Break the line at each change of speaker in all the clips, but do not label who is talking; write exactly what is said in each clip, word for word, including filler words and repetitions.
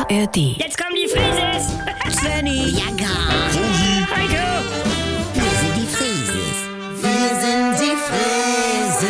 A R D.
Jetzt kommen die Frises!
Svenny.
Ja, gar.
Heiko!
Wir sind die Frieses. Wir sind die Frieses.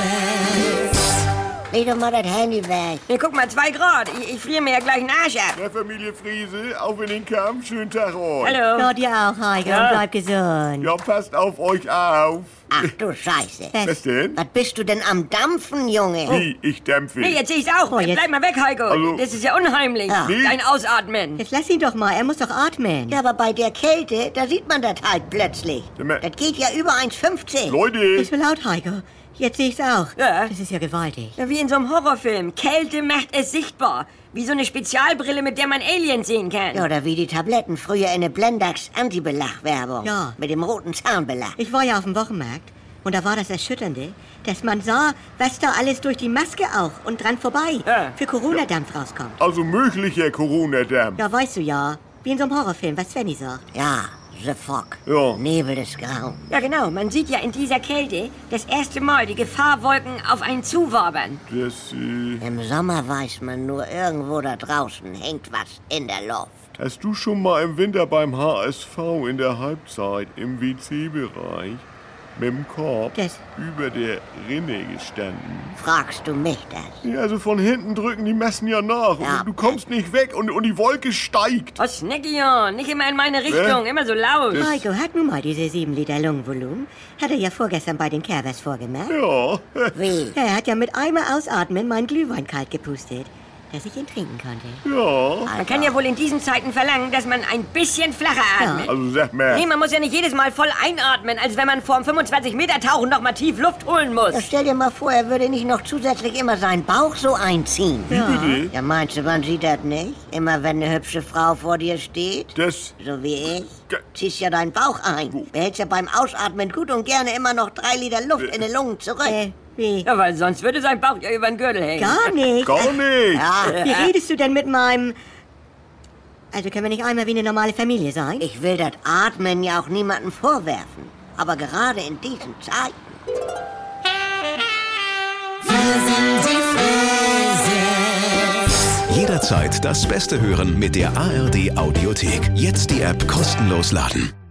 Leg doch mal das Handy weg.
Nee, guck mal, zwei Grad. Ich, ich friere mir ja gleich den Arsch ab.
Ja, Familie Friese, auf in den Kampf. Schönen Tag euch.
Hallo.
Ja, dir auch, Heiko.
Ja.
Und bleib gesund.
Ja, passt auf euch auf.
Ach du Scheiße.
Was denn?
Was bist du denn am Dampfen, Junge?
Wie, ich dämpfe.
Nee, jetzt sehe ich's auch.
Oh, jetzt-
Bleib mal weg, Heiko.
Also-
Das ist ja unheimlich.
Ja.
Nee.
Dein Ausatmen.
Jetzt lass ihn doch mal, er muss doch atmen.
Ja, aber bei der Kälte, da sieht man das halt plötzlich.
Sag mal-
Das geht ja über eins fünfzig.
Leute,
Ist so laut, Heiko. Jetzt sehe ich's auch.
Ja.
Das ist ja gewaltig.
Ja, wie in so einem Horrorfilm. Kälte macht es sichtbar. Wie so eine Spezialbrille, mit der man Aliens sehen kann.
Ja, oder wie die Tabletten früher in der Blendax-Antibelach-Werbung.
Ja.
Mit dem roten Zahnbelach.
Ich war ja auf dem Wochenmarkt und da war das Erschütternde, dass man sah, was da alles durch die Maske auch und dran vorbei
Ja.
für Corona-Dampf rauskommt.
also möglicher Corona-Dampf.
Ja, weißt du ja, wie in so einem Horrorfilm, was Svenny sagt.
Ja, The Fog.
Ja.
Nebel des Grauens.
Ja, genau. Man sieht ja in dieser Kälte das erste Mal die Gefahrwolken auf einen zuwabern.
Das, äh,
Im Sommer weiß man nur, irgendwo da draußen hängt was in der Luft.
hast du schon mal im Winter beim H S V in der Halbzeit im W C-Bereich mit dem Korb
Das-
über der Rinne gestanden?
Fragst du mich das?
Ja, also von hinten drücken die Messen ja nach.
Ja.
Und du kommst nicht weg und, und die Wolke steigt.
Oh, Snackion, nicht immer in meine Richtung,
Hä?
immer so laut.
Das-
Heiko hat nun mal diese sieben Liter Lungenvolumen. Hat er ja vorgestern bei den Kervers vorgemerkt.
Ja.
Wie?
Ja, er hat ja mit einmal ausatmen meinen Glühwein kalt gepustet, dass ich ihn trinken konnte.
Ja.
Man kann ja wohl in diesen Zeiten verlangen, dass man ein bisschen flacher atmet.
Also sag mal.
Nee, man muss ja nicht jedes Mal voll einatmen, als wenn man vorm fünfundzwanzig Meter Tauchen noch mal tief Luft holen
Ja,
muss.
stell dir mal vor, er würde nicht noch zusätzlich immer seinen Bauch so einziehen.
Ja.
Bitte?
Ja, meinst du, man sieht das nicht? Immer wenn eine hübsche Frau vor dir steht?
Das.
So wie ich?
Ge-
Ziehst ja deinen Bauch ein. Behältst ja beim Ausatmen gut und gerne immer noch drei Liter Luft in den Lungen zurück.
Äh, wie?
Ja, weil sonst würde sein Bauch ja über den Gürtel hängen.
Gar nicht.
Gar nicht.
Ja,
Wie redest du denn mit meinem... Also können wir nicht einmal wie eine normale Familie sein?
ich will das Atmen ja auch niemandem vorwerfen. Aber gerade in diesen Zeiten.
Jederzeit das Beste hören mit der A R D Audiothek. Jetzt die App kostenlos laden.